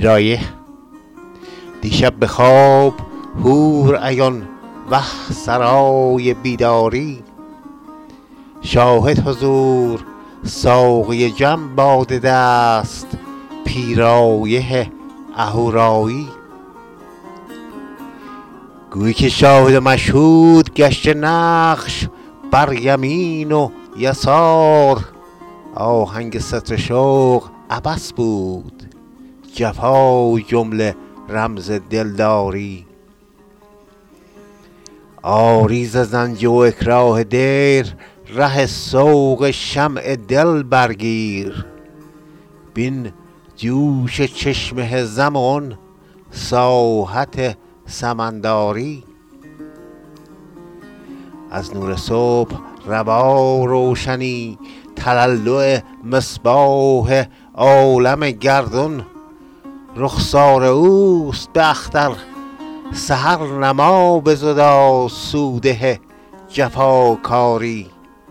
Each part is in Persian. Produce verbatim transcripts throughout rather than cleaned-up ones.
پیرایه. دیشب به خواب حور عیان وه سرای بیداری، شاهد حضور ساقی جم باده دست، پیرایه اهورایی. گویی که شاهد مشهود گشته نقش بر یمین و یسار، آهنگ ستر شوق عبث بود جفا جمله رمز دلداری. آری ز زنج و اکراه دیر، ره سوق شمع دل برگیر، بین جوش چشمه زمان ساحت سمنداری. از نور صبح روا روشنی، تلالو مصباح عالم گردون، رخسار اوست به اختر سحر نما بزدا سوده جفاکاری.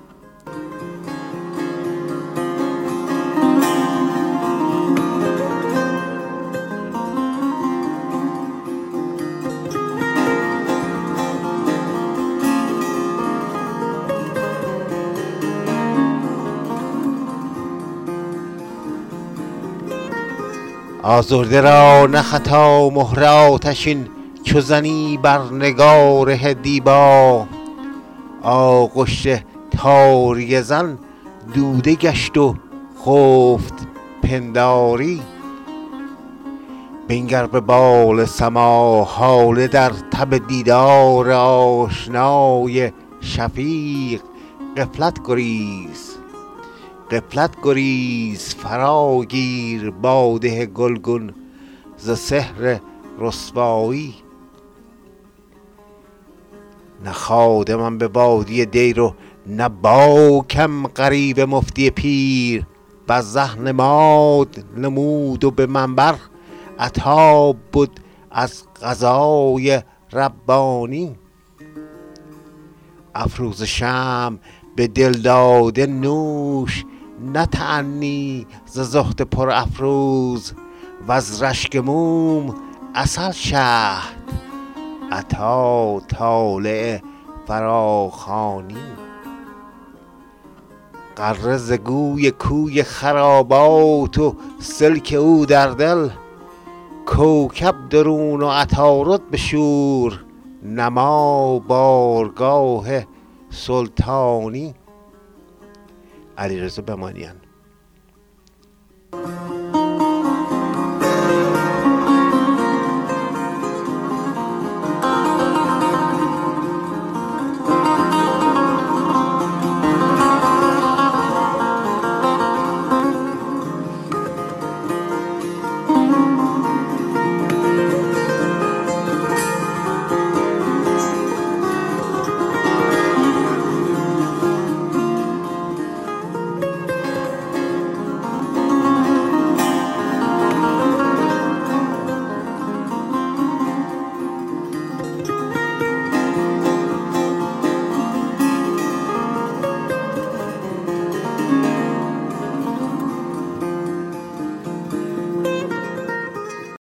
آزرده را نه خطا مهر آتشین، چو زنی بر نگاره دیبا، آغشت تاری زن دوده گشت و خفت پنداری. بنگر به بال سما هاله در تب دیدار آشنای شفیق، غفلت گریز غفلت گریز فراگیر باده گلگون ز سحر رسوایی. نه خادمم به وادی دیر و نه باکم غریب مفتی پیر، بزه نماد نمود و به منبر عطا بود از قضای ربانی. افروز شمع به دل داده نوش، نه تأنی ز زهد پر افروز، وز رشک موم عسل شهد عطا طالع فراخوانی. غره ز گوی کوی خرابات و سلک او در دل، کوکب درون و عطارد به شور، نما بارگاه سلطانی. علیرضا بمانیان.